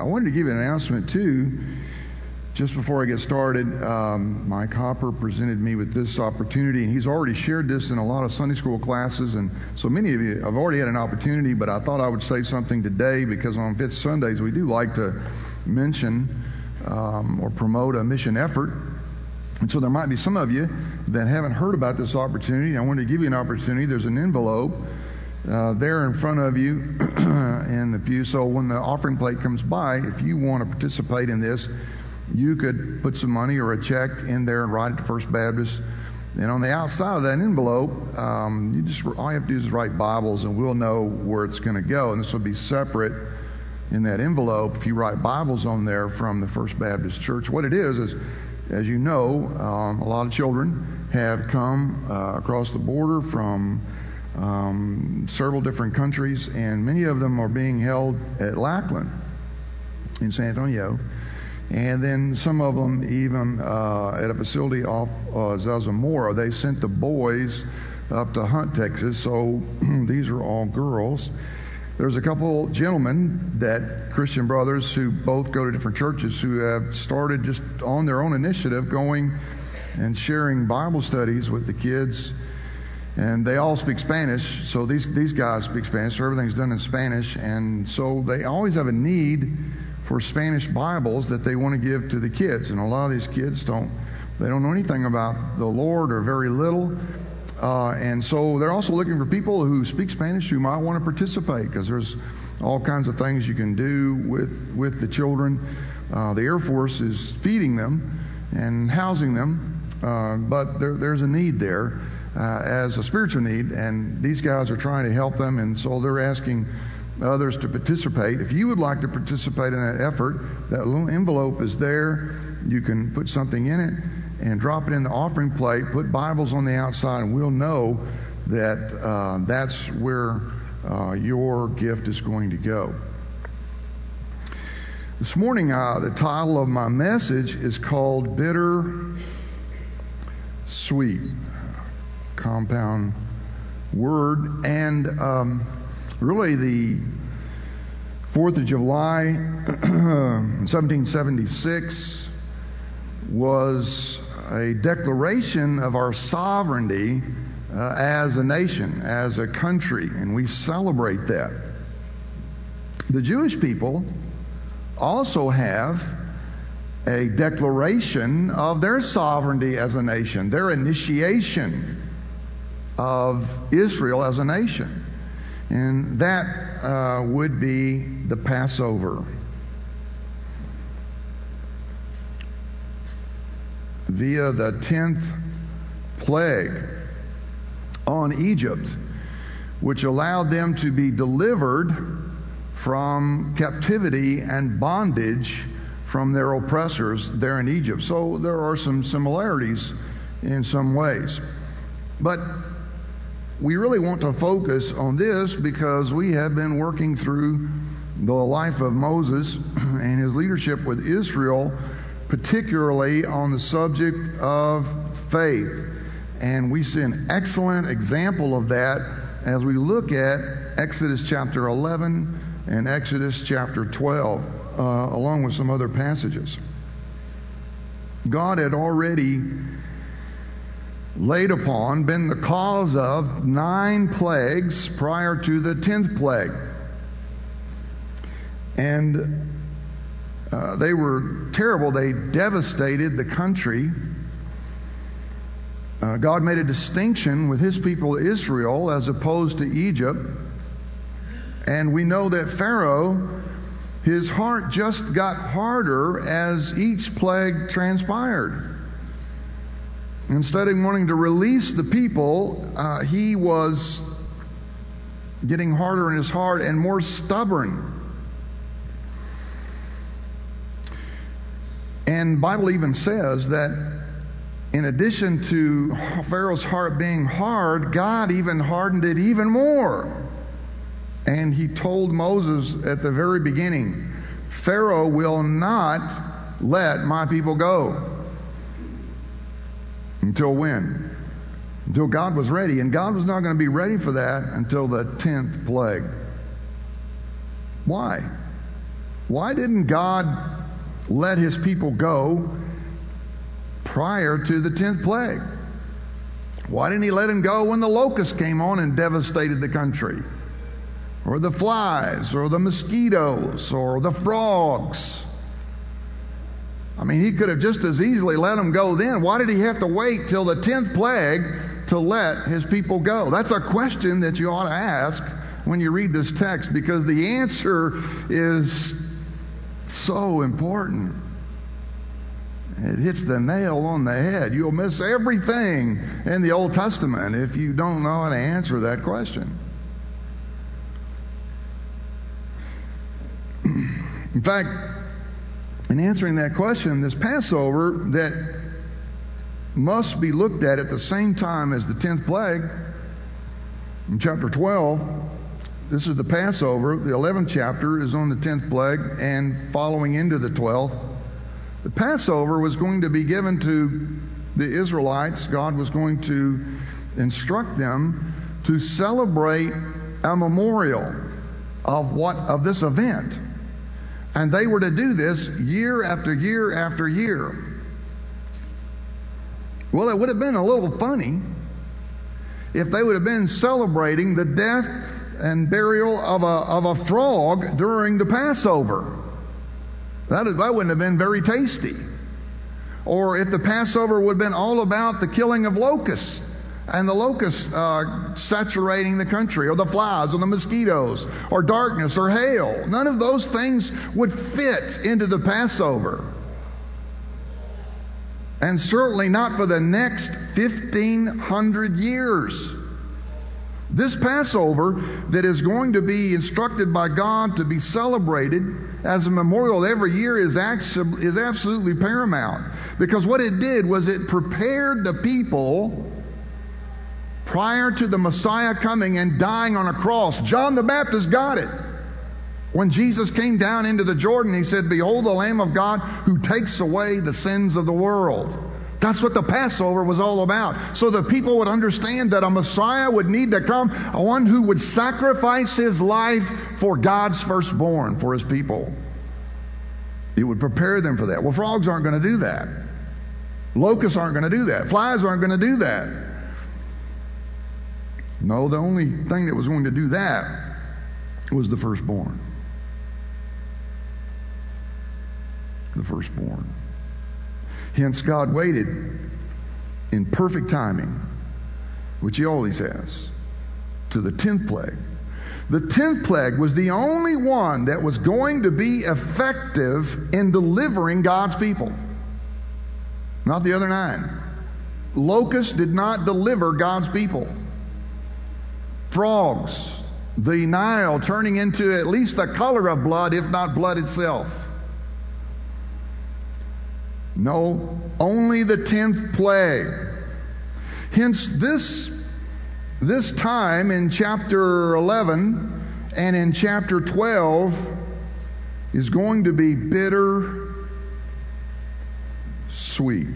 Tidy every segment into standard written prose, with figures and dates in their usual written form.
wanted to give you an announcement too. Just before I get started, Mike Hopper presented me with this opportunity, and he's already shared this in a lot of Sunday school classes, and so many of you have already had an opportunity, but I thought I would say something today because on Fifth Sundays we do like to mention or promote a mission effort. And so there might be some of you that haven't heard about this opportunity. I wanted to give you an opportunity. There's an envelope there in front of you in the pew. So when the offering plate comes by, if you want to participate in this, you could put some money or a check in there and write it to First Baptist. And on the outside of that envelope, all you have to do is write Bibles, and we'll know where it's going to go. And this will be separate in that envelope if you write Bibles on there from the First Baptist Church. What it is, as you know, a lot of children have come across the border from several different countries, and many of them are being held at Lackland in San Antonio. And then some of them even at a facility off Zarzamora. They sent the boys up to Hunt, Texas. So these are all girls. There's a couple gentlemen, Christian brothers, who both go to different churches, who have started just on their own initiative going and sharing Bible studies with the kids. And they all speak Spanish. So these guys speak Spanish. So everything's done in Spanish. And so they always have a need for Spanish Bibles that they want to give to the kids. And a lot of these kids don't know anything about the Lord, or very little. And so they're also looking for people who speak Spanish who might want to participate, because there's all kinds of things you can do with the children. The Air Force is feeding them and housing them, but there's a need there as a spiritual need, and these guys are trying to help them, and so they're asking others to participate. If you would like to participate in that effort, that little envelope is there. You can put something in it and drop it in the offering plate, put Bibles on the outside, and we'll know that that's where your gift is going to go. This morning, the title of my message is called Bitter Sweet. Compound word. And really, the 4th of July, 1776, was a declaration of our sovereignty as a nation, as a country, and we celebrate that. The Jewish people also have a declaration of their sovereignty as a nation, their initiation of Israel as a nation. And that would be the Passover. Via the 10th plague on Egypt, which allowed them to be delivered from captivity and bondage from their oppressors there in Egypt. So there are some similarities in some ways. But we really want to focus on this because we have been working through the life of Moses and his leadership with Israel, particularly on the subject of faith. And we see an excellent example of that as we look at Exodus chapter 11 and Exodus chapter 12, along with some other passages. God had already been the cause of 9 plagues prior to the 10th plague. And they were terrible. They devastated the country. God made a distinction with his people Israel as opposed to Egypt. And we know that Pharaoh, his heart just got harder as each plague transpired. Instead of wanting to release the people, he was getting harder in his heart and more stubborn. And the Bible even says that in addition to Pharaoh's heart being hard, God even hardened it even more. And he told Moses at the very beginning, Pharaoh will not let my people go. Until when? Until God was ready. And God was not going to be ready for that until the 10th plague. Why? Why didn't God let his people go prior to the 10th plague? Why didn't he let him go when the locusts came on and devastated the country? Or the flies, or the mosquitoes, or the frogs? I mean, he could have just as easily let them go then. Why did he have to wait till the 10th plague to let his people go? That's a question that you ought to ask when you read this text, because the answer is so important. It hits the nail on the head. You'll miss everything in the Old Testament if you don't know how to answer that question. In fact, in answering that question, this Passover that must be looked at the same time as the 10th plague, in chapter 12, this is the Passover. The 11th chapter is on the 10th plague and following into the 12th. The Passover was going to be given to the Israelites. God was going to instruct them to celebrate a memorial of this event. And they were to do this year after year after year. Well, it would have been a little funny if they would have been celebrating the death and burial of a frog during the Passover. That wouldn't have been very tasty. Or if the Passover would have been all about the killing of locusts, and the locusts saturating the country, or the flies, or the mosquitoes, or darkness, or hail. None of those things would fit into the Passover. And certainly not for the next 1,500 years. This Passover that is going to be instructed by God to be celebrated as a memorial every year is absolutely paramount. Because what it did was it prepared the people prior to the Messiah coming and dying on a cross. John the Baptist got it. When Jesus came down into the Jordan, he said, "Behold the Lamb of God who takes away the sins of the world." That's what the Passover was all about. So the people would understand that a Messiah would need to come, one who would sacrifice his life for God's firstborn, for his people. It would prepare them for that. Well, frogs aren't going to do that. Locusts aren't going to do that. Flies aren't going to do that. No, the only thing that was going to do that was the firstborn. The firstborn. Hence, God waited in perfect timing, which he always has, to the 10th plague. The 10th plague was the only one that was going to be effective in delivering God's people. Not the other 9. Locusts did not deliver God's people. Frogs, the Nile turning into at least the color of blood, if not blood itself. No, only the 10th plague. Hence, this time in chapter 11 and in chapter 12 is going to be bitter sweet.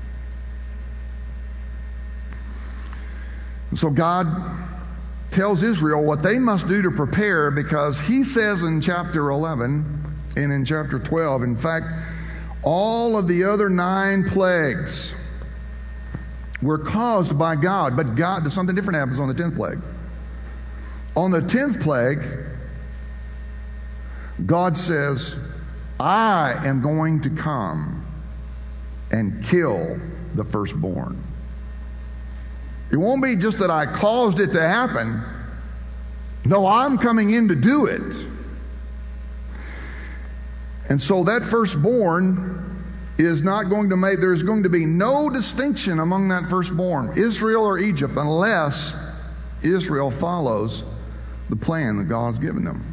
And so God tells Israel what they must do to prepare, because he says in chapter 11 and in chapter 12, in fact, all of the other 9 plagues were caused by God. But God, something different happens on the 10th plague. On the 10th plague, God says, I am going to come and kill the firstborn. It won't be just that I caused it to happen. No, I'm coming in to do it. And so that firstborn is not going to make, there's going to be no distinction among that firstborn, Israel or Egypt, unless Israel follows the plan that God's given them.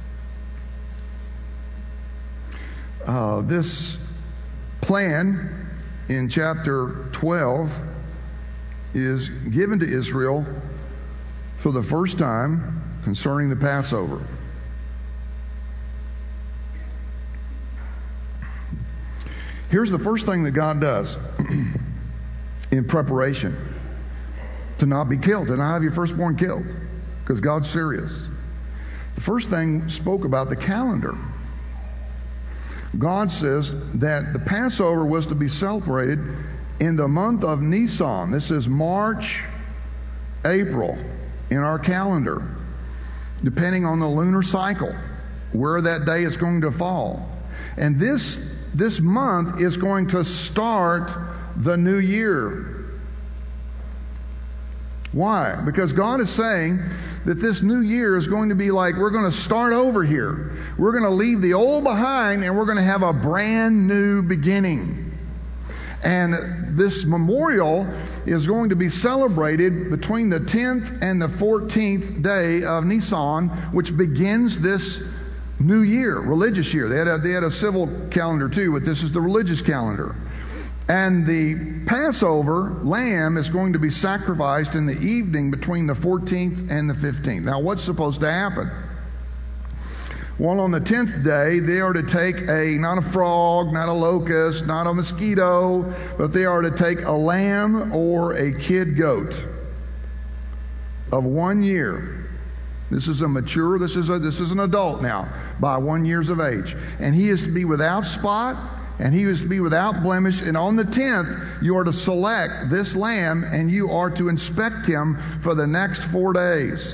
This plan in chapter 12 is given to Israel for the first time concerning the Passover. Here's the first thing that God does in preparation to not be killed, to not have your firstborn killed, because God's serious. The first thing spoke about the calendar. God says that the Passover was to be celebrated in the month of Nisan. This is March, April in our calendar, depending on the lunar cycle, where that day is going to fall. And this month is going to start the new year. Why? Because God is saying that this new year is going to be like, we're going to start over here. We're going to leave the old behind, and we're going to have a brand new beginning. And this memorial is going to be celebrated between the 10th and the 14th day of Nisan, which begins this new year, religious year. They had a civil calendar too, but this is the religious calendar. And the Passover lamb is going to be sacrificed in the evening between the 14th and the 15th. Now, what's supposed to happen? Well, on the 10th day, they are to take not a frog, not a locust, not a mosquito, but they are to take a lamb or a kid goat of 1 year. This is an adult now, by 1 year of age. And he is to be without spot, and he is to be without blemish. And on the 10th, you are to select this lamb, and you are to inspect him for the next 4 days.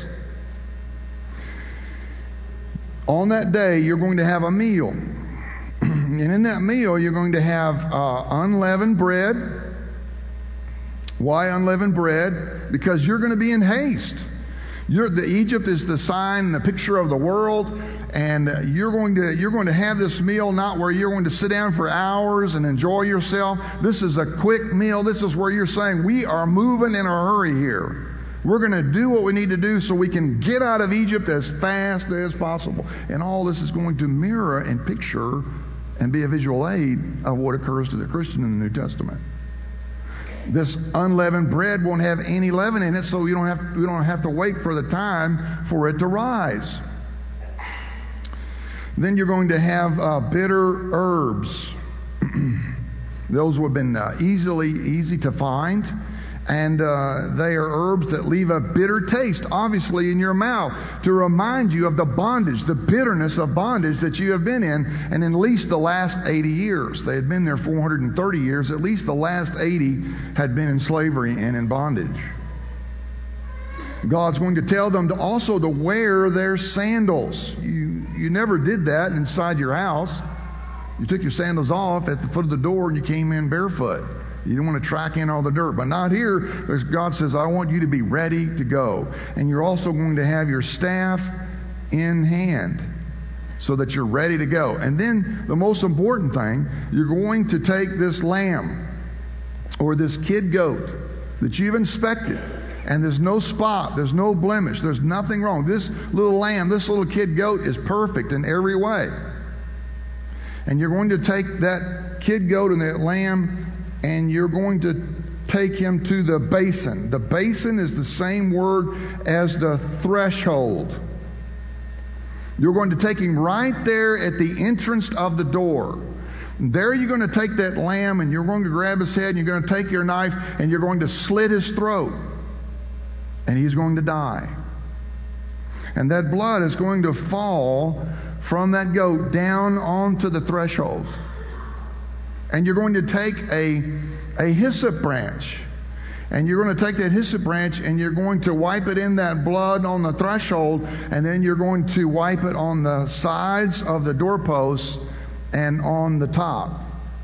On that day, you're going to have a meal. And in that meal, you're going to have unleavened bread. Why unleavened bread? Because you're going to be in haste. Egypt is the sign and the picture of the world, and you're going to have this meal not where you're going to sit down for hours and enjoy yourself. This is a quick meal. This is where you're saying, we are moving in a hurry here. We're going to do what we need to do so we can get out of Egypt as fast as possible. And all this is going to mirror and picture and be a visual aid of what occurs to the Christian in the New Testament. This unleavened bread won't have any leaven in it, so we don't have to wait for the time for it to rise. Then you're going to have bitter herbs. Those would have been easy to find. And they are herbs that leave a bitter taste, obviously, in your mouth to remind you of the bondage, the bitterness of bondage that you have been in, and at least the last 80 years. They had been there 430 years. At least the last 80 had been in slavery and in bondage. God's going to tell them to wear their sandals. You never did that inside your house. You took your sandals off at the foot of the door and you came in barefoot. You didn't want to track in all the dirt. But not here, because God says, I want you to be ready to go. And you're also going to have your staff in hand so that you're ready to go. And then the most important thing, you're going to take this lamb or this kid goat that you've inspected, and there's no spot, there's no blemish, there's nothing wrong. This little lamb, this little kid goat is perfect in every way. And you're going to take that kid goat and that lamb, and you're going to take him to the basin. The basin is the same word as the threshold. You're going to take him right there at the entrance of the door. There you're going to take that lamb, and you're going to grab his head, and you're going to take your knife, and you're going to slit his throat. And he's going to die. And that blood is going to fall from that goat down onto the threshold. And you're going to take a hyssop branch. And you're going to take that hyssop branch and you're going to wipe it in that blood on the threshold. And then you're going to wipe it on the sides of the doorposts and on the top.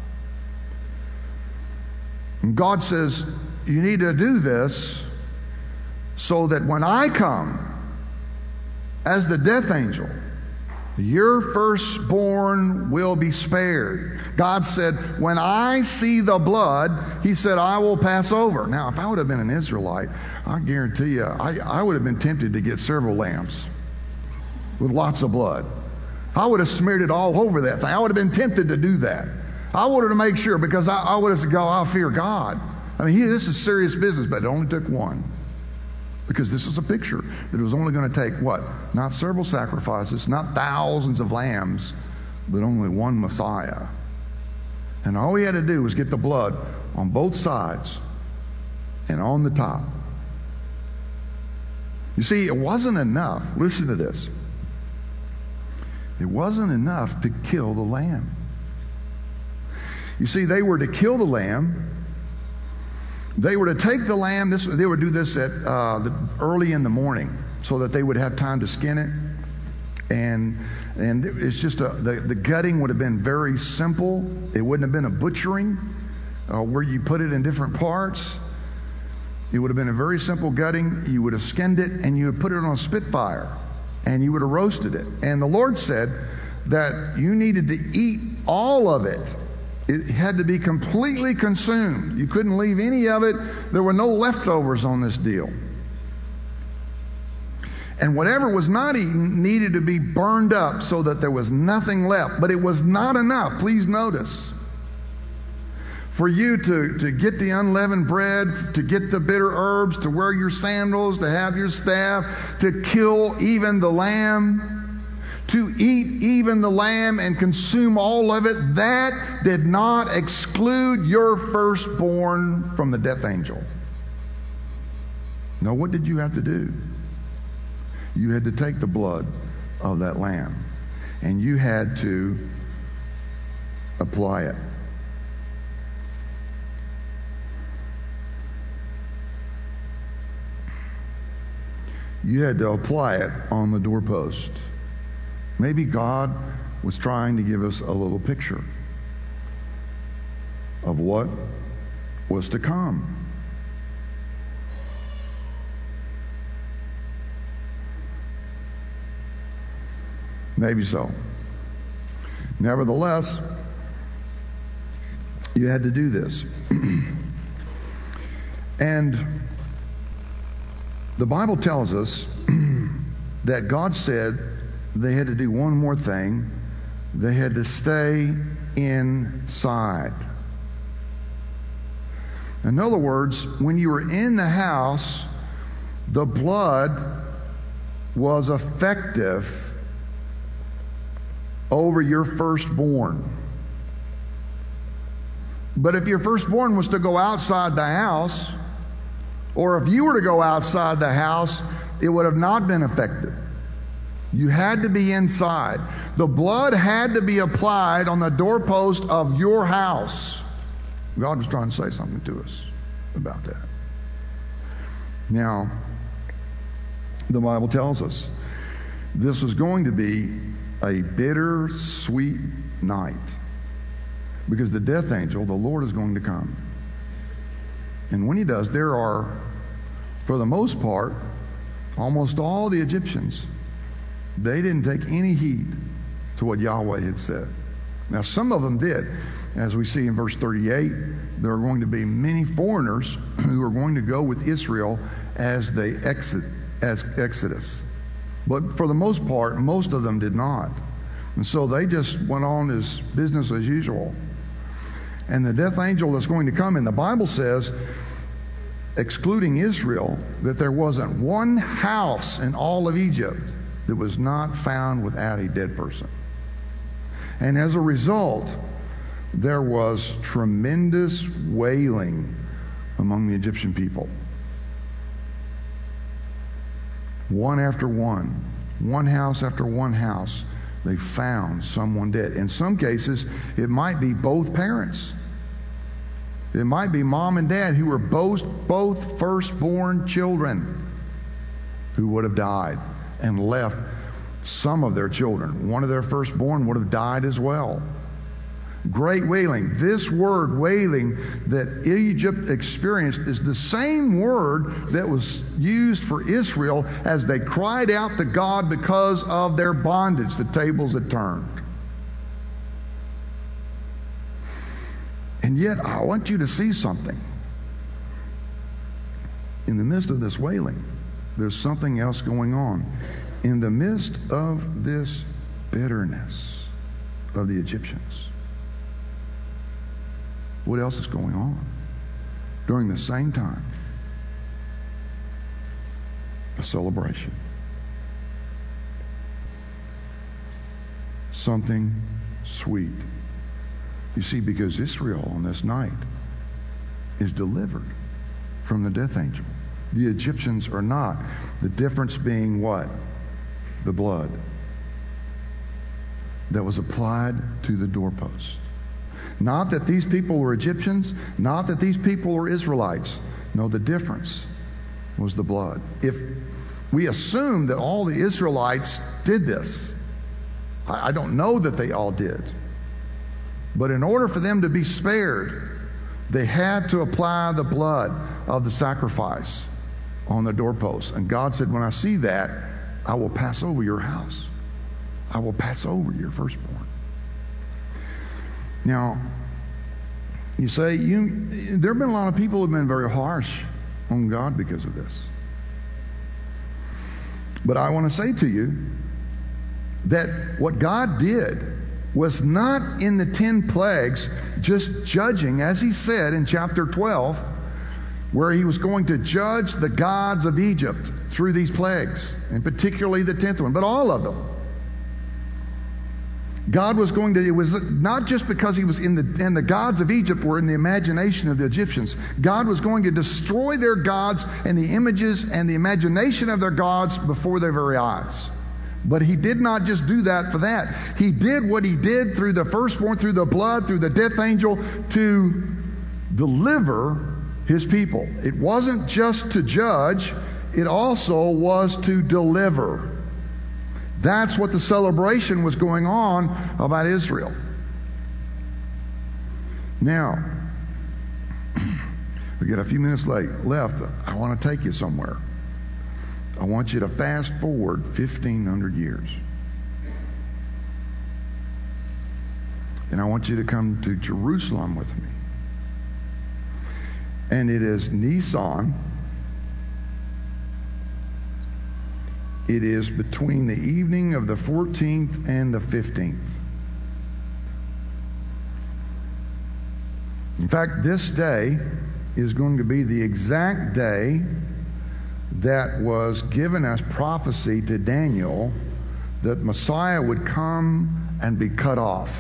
And God says, you need to do this so that when I come as the death angel, your firstborn will be spared. God said, when I see the blood, He said, I will pass over. Now, if I would have been an Israelite, I guarantee you, I would have been tempted to get several lambs with lots of blood. I would have smeared it all over that thing. I would have been tempted to do that. I wanted to make sure, because I would have said, I fear God. I mean, this is serious business, but it only took one. Because this is a picture that it was only going to take what? Not several sacrifices, not thousands of lambs, but only one Messiah. And all he had to do was get the blood on both sides and on the top. You see, it wasn't enough. Listen to this. It wasn't enough to kill the lamb. You see, they were to kill the lamb. They were to take the lamb. They would do this at early in the morning so that they would have time to skin it. And it's just the gutting would have been very simple. It wouldn't have been a butchering where you put it in different parts. It would have been a very simple gutting. You would have skinned it and you would put it on a spitfire and you would have roasted it. And the Lord said that you needed to eat all of it. It had to be completely consumed. You couldn't leave any of it. There were no leftovers on this deal. And whatever was not eaten needed to be burned up so that there was nothing left. But it was not enough. Please notice. For you to get the unleavened bread, to get the bitter herbs, to wear your sandals, to have your staff, to kill even the lamb, to eat even the lamb and consume all of it, that did not exclude your firstborn from the death angel. Now, what did you have to do? You had to take the blood of that lamb and you had to apply it. You had to apply it on the doorpost. Maybe God was trying to give us a little picture of what was to come. Maybe so. Nevertheless, you had to do this. And the Bible tells us that God said they had to do one more thing. They had to stay inside. In other words, when you were in the house, the blood was effective over your firstborn. But if your firstborn was to go outside the house, or if you were to go outside the house, it would have not been effective. You had to be inside. The blood had to be applied on the doorpost of your house. God was trying to say something to us about that. Now, the Bible tells us this was going to be a bitter, sweet night because the death angel, the Lord, is going to come. And when he does, there are, for the most part, almost all the Egyptians, they didn't take any heed to what Yahweh had said. Now, some of them did. As we see in verse 38, there are going to be many foreigners who are going to go with Israel as they exodus. But for the most part, most of them did not. And so they just went on as business as usual. And the death angel that's going to come, and the Bible says, excluding Israel, that there wasn't one house in all of Egypt that was not found without a dead person. And as a result, there was tremendous wailing among the Egyptian people. One after one house after one house, they found someone dead. In some cases, it might be both parents. It might be mom and dad who were both firstborn children who would have died and left some of their children. One of their firstborn would have died as well. Great wailing. This word wailing that Egypt experienced is the same word that was used for Israel as they cried out to God because of their bondage. The tables had turned. And yet, I want you to see something. In the midst of this wailing, there's something else going on. In the midst of this bitterness of the Egyptians, what else is going on? During the same time, a celebration. Something sweet. You see, because Israel on this night is delivered from the death angel. The Egyptians are not. The difference being what? The blood that was applied to the doorpost. Not that these people were Egyptians, not that these people were Israelites. No, the difference was the blood. If we assume that all the Israelites did this, I don't know that they all did. But in order for them to be spared, they had to apply the blood of the sacrifice on the doorposts. And God said, when I see that, I will pass over your house. I will pass over your firstborn. Now, you say, there have been a lot of people who have been very harsh on God because of this. But I want to say to you that what God did was not in the 10 plagues just judging, as he said in chapter 12, where he was going to judge the gods of Egypt through these plagues, and particularly the 10th one, but all of them. God was going to, it was not just because he was and the gods of Egypt were in the imagination of the Egyptians. God was going to destroy their gods and the images and the imagination of their gods before their very eyes. But he did not just do that for that. He did what he did through the firstborn, through the blood, through the death angel, to deliver his people. It wasn't just to judge, it also was to deliver. That's what the celebration was going on about Israel. Now, we got a few minutes left. I want to take you somewhere. I want you to fast forward 1,500 years. And I want you to come to Jerusalem with me. And it is Nisan. It is between the evening of the 14th and the 15th. In fact, this day is going to be the exact day that was given as prophecy to Daniel that Messiah would come and be cut off.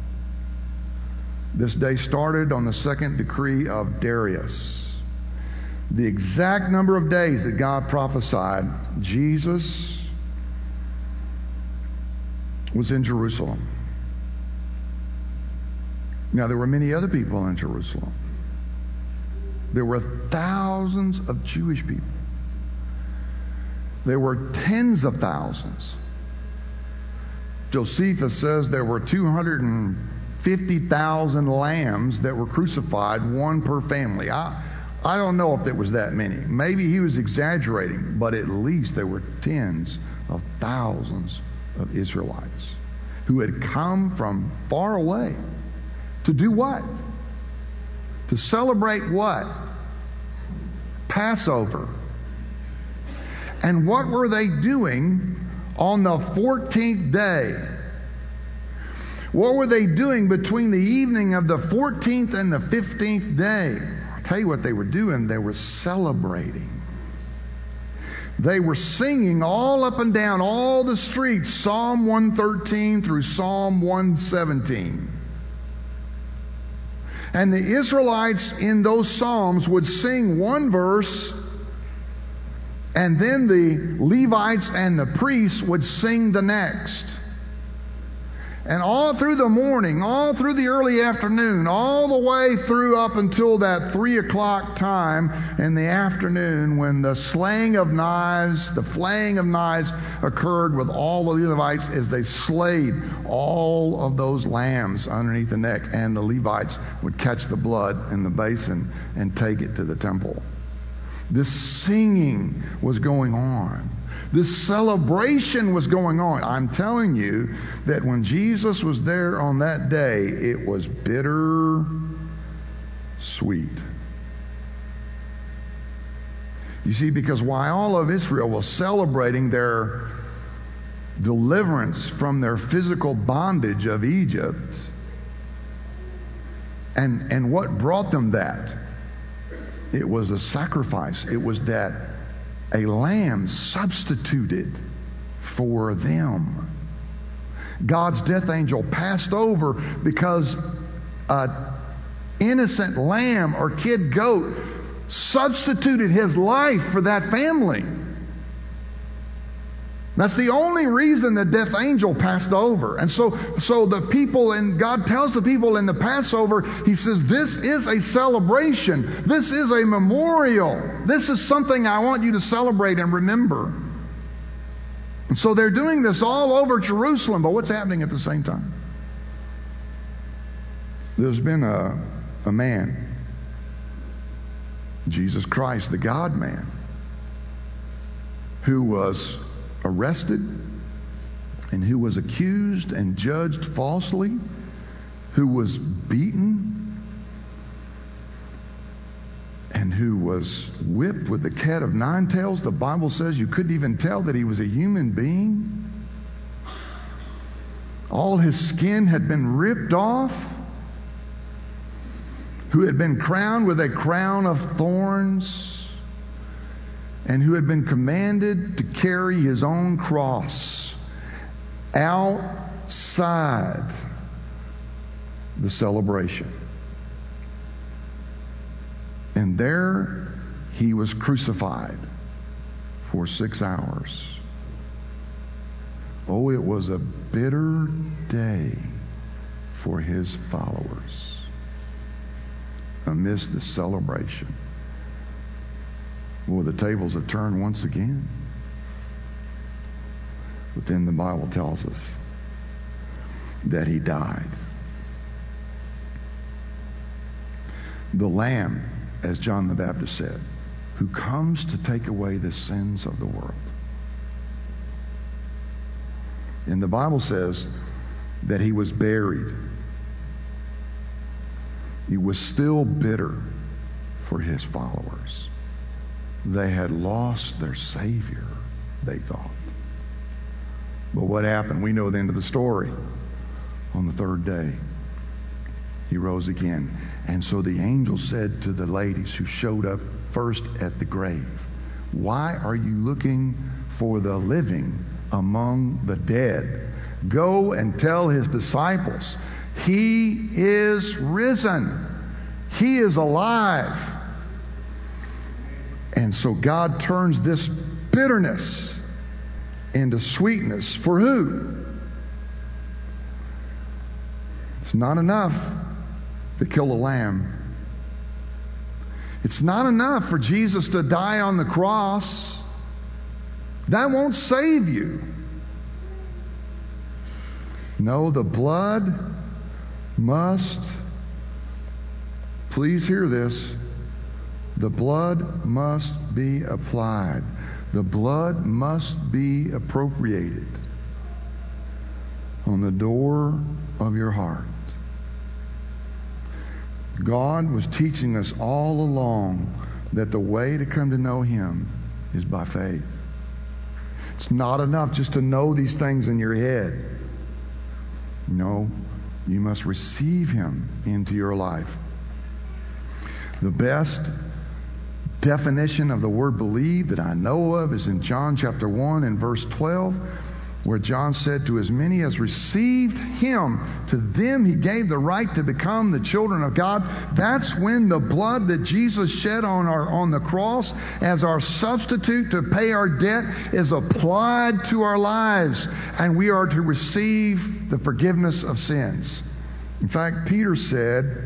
This day started on the second decree of Darius. The exact number of days that God prophesied, Jesus was in Jerusalem. Now, there were many other people in Jerusalem. There were thousands of Jewish people. There were tens of thousands. Josephus says there were 250,000 lambs that were crucified, one per family. I don't know if there was that many. Maybe he was exaggerating, but at least there were tens of thousands of Israelites who had come from far away to do what? To celebrate what? Passover. And what were they doing on the 14th day? What were they doing between the evening of the 14th and the 15th day? I'll tell you what they were doing. They were celebrating. They were singing all up and down all the streets, Psalm 113 through Psalm 117. And the Israelites in those Psalms would sing one verse, and then the Levites and the priests would sing the next. And all through the morning, all through the early afternoon, all the way through up until that 3 o'clock time in the afternoon when the slaying of knives, the flaying of knives occurred with all the Levites as they slayed all of those lambs underneath the neck. And the Levites would catch the blood in the basin and take it to the temple. This singing was going on. This celebration was going on. I'm telling you that when Jesus was there on that day, it was bitter sweet. You see, because while all of Israel was celebrating their deliverance from their physical bondage of Egypt, and what brought them that? It was a sacrifice. It was that a lamb substituted for them. God's death angel passed over because an innocent lamb or kid goat substituted his life for that family. That's the only reason the death angel passed over. And so the people, and God tells the people in the Passover, He says, this is a celebration. This is a memorial. This is something I want you to celebrate and remember. And so they're doing this all over Jerusalem. But what's happening at the same time? There's been a man, Jesus Christ, the God-man, who was arrested and who was accused and judged falsely, who was beaten and who was whipped with the cat of nine tails. The Bible says you couldn't even tell that he was a human being. All his skin had been ripped off, who had been crowned with a crown of thorns, and who had been commanded to carry his own cross outside the celebration. And there he was crucified for 6 hours. Oh, it was a bitter day for his followers amidst the celebration. Well, the tables have turned once again. But then the Bible tells us that he died. The Lamb, as John the Baptist said, who comes to take away the sins of the world. And the Bible says that he was buried. He was still bitter for his followers. They had lost their Savior, they thought. But what happened? We know the end of the story. On the third day, he rose again. And so the angel said to the ladies who showed up first at the grave, "Why are you looking for the living among the dead? Go and tell his disciples, he is risen. He is alive." And so God turns this bitterness into sweetness. For who? It's not enough to kill a lamb. It's not enough for Jesus to die on the cross. That won't save you. No, the blood must, please hear this, the blood must be applied. The blood must be appropriated on the door of your heart. God was teaching us all along that the way to come to know Him is by faith. It's not enough just to know these things in your head. No, you must receive Him into your life. The best definition of the word believe that I know of is in John chapter 1 and verse 12, where John said, "To as many as received Him, to them He gave the right to become the children of God." That's when the blood that Jesus shed on the cross as our substitute to pay our debt is applied to our lives, and we are to receive the forgiveness of sins. In fact, Peter said,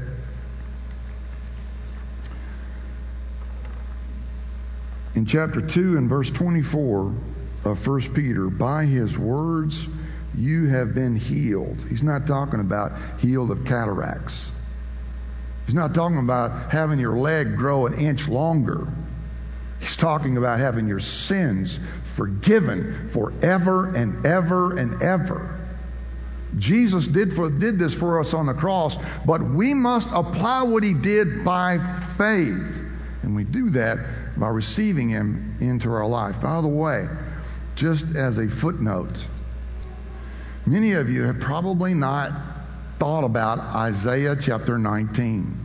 in chapter 2 and verse 24 of 1 Peter, "By His words you have been healed." He's not talking about healed of cataracts. He's not talking about having your leg grow an inch longer. He's talking about having your sins forgiven forever and ever and ever. Jesus did this for us on the cross, but we must apply what He did by faith. And we do that by receiving Him into our life. By the way, just as a footnote, many of you have probably not thought about Isaiah chapter 19.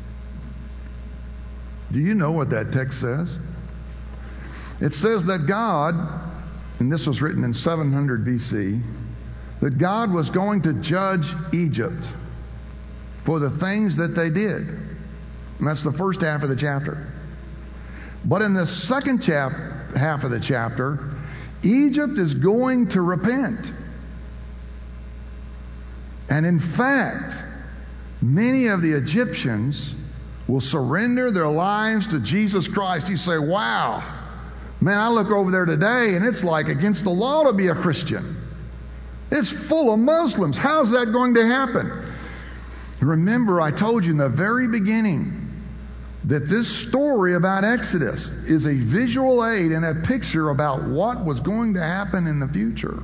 Do you know what that text says? It says that God, and this was written in 700 BC, that God was going to judge Egypt for the things that they did. And that's the first half of the chapter. But in the second half of the chapter, Egypt is going to repent. And in fact, many of the Egyptians will surrender their lives to Jesus Christ. You say, wow, man, I look over there today and it's like against the law to be a Christian. It's full of Muslims. How's that going to happen? Remember, I told you in the very beginning that this story about Exodus is a visual aid and a picture about what was going to happen in the future.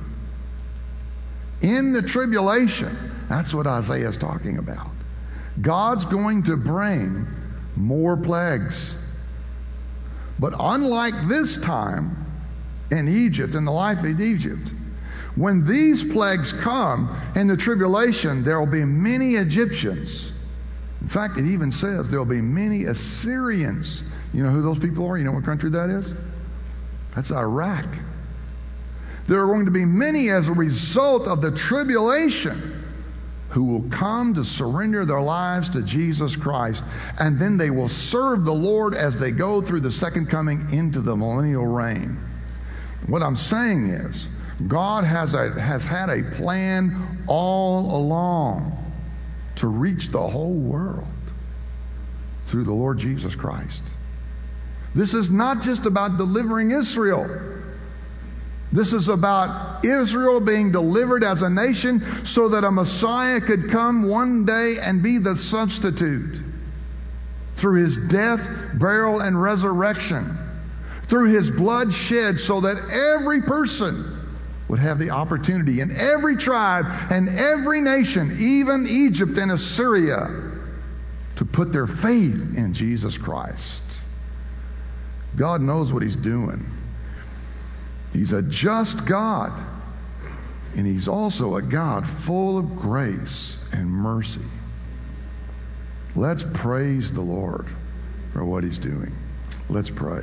In the tribulation, that's what Isaiah is talking about. God's going to bring more plagues. But unlike this time in Egypt, in the life of Egypt, when these plagues come in the tribulation, there will be many Egyptians. In fact, it even says there will be many Assyrians. You know who those people are? You know what country that is? That's Iraq. There are going to be many as a result of the tribulation who will come to surrender their lives to Jesus Christ. And then they will serve the Lord as they go through the second coming into the millennial reign. What I'm saying is, God has had a plan all along to reach the whole world through the Lord Jesus Christ. This is not just about delivering Israel. This is about Israel being delivered as a nation so that a Messiah could come one day and be the substitute through his death, burial, and resurrection, through his blood shed so that every person would have the opportunity in every tribe and every nation, even Egypt and Assyria, to put their faith in Jesus Christ. God knows what he's doing. He's a just God, and he's also a God full of grace and mercy. Let's praise the Lord for what he's doing. Let's pray.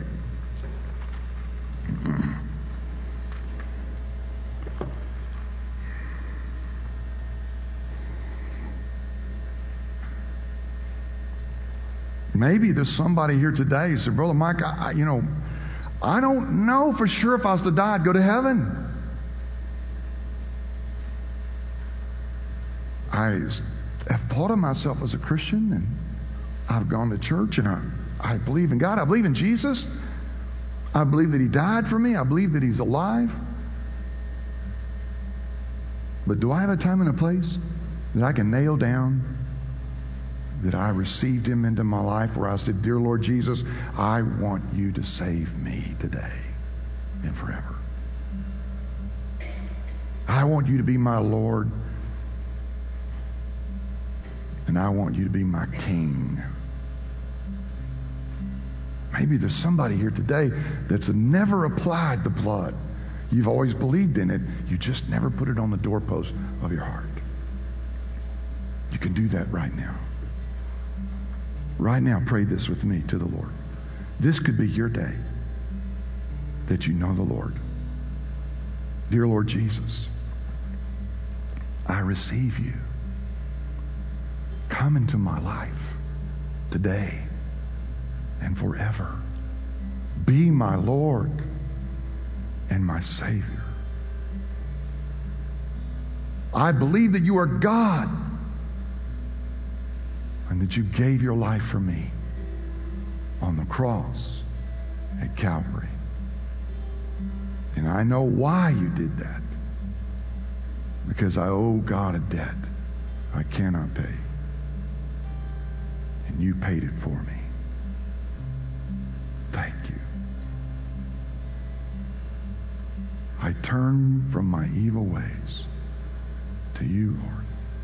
Maybe there's somebody here today who said, Brother Mike, I don't know for sure if I was to die, I'd go to heaven. I have thought of myself as a Christian, and I've gone to church, and I believe in God. I believe in Jesus. I believe that he died for me. I believe that he's alive. But do I have a time and a place that I can nail down that I received him into my life, where I said, Dear Lord Jesus, I want you to save me today and forever. I want you to be my Lord, and I want you to be my King. Maybe there's somebody here today that's never applied the blood. You've always believed in it. You just never put it on the doorpost of your heart. You can do that right now. Right now, pray this with me to the Lord. This could be your day that you know the Lord. Dear Lord Jesus, I receive you. Come into my life today and forever. Be my Lord and my Savior. I believe that you are God, and that you gave your life for me on the cross at Calvary. And I know why you did that. Because I owe God a debt I cannot pay. And you paid it for me. Thank you. I turn from my evil ways to you, Lord.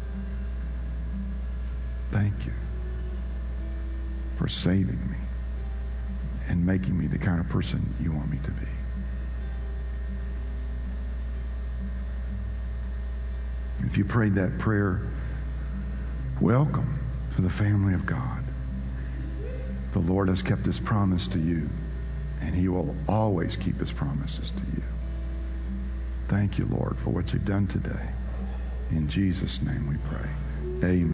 Thank you for saving me and making me the kind of person you want me to be. If you prayed that prayer, welcome to the family of God. The Lord has kept his promise to you, and he will always keep his promises to you. Thank you, Lord, for what you've done today. In Jesus' name we pray. Amen.